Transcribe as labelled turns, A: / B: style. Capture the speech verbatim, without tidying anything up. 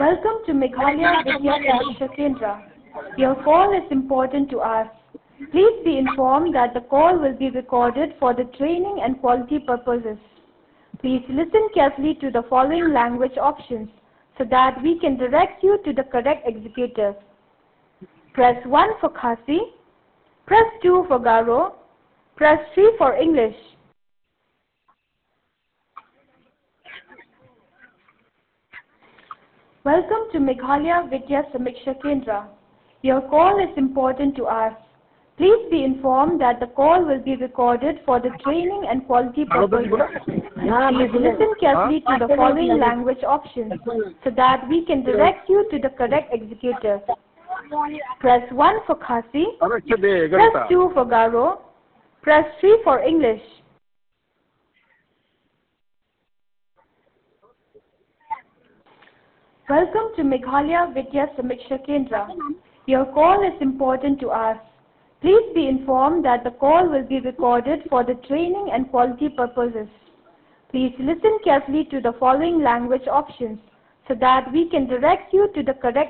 A: Welcome to Meghalaya Vidya Samiksha Kendra. Your call is important to us. Please be informed that the call will be recorded for the training and quality purposes. Please listen carefully to the following language options so that we can direct you to the correct executive. Press one for Khasi, press two for Garo, press three for English. Welcome to Meghalaya Vidya Samiksha Kendra. Your call is important to us. Please be informed that the call will be recorded for the training and quality purposes. Please listen carefully to the following language options so that we can direct you to the correct executive. Press one for Khasi, press two for Garo, press three for English. Welcome to Meghalaya Vidya Samiksha Kendra. Your call is important to us. Please be informed that the call will be recorded for the training and quality purposes. Please listen carefully to the following language options so that we can direct you to the correct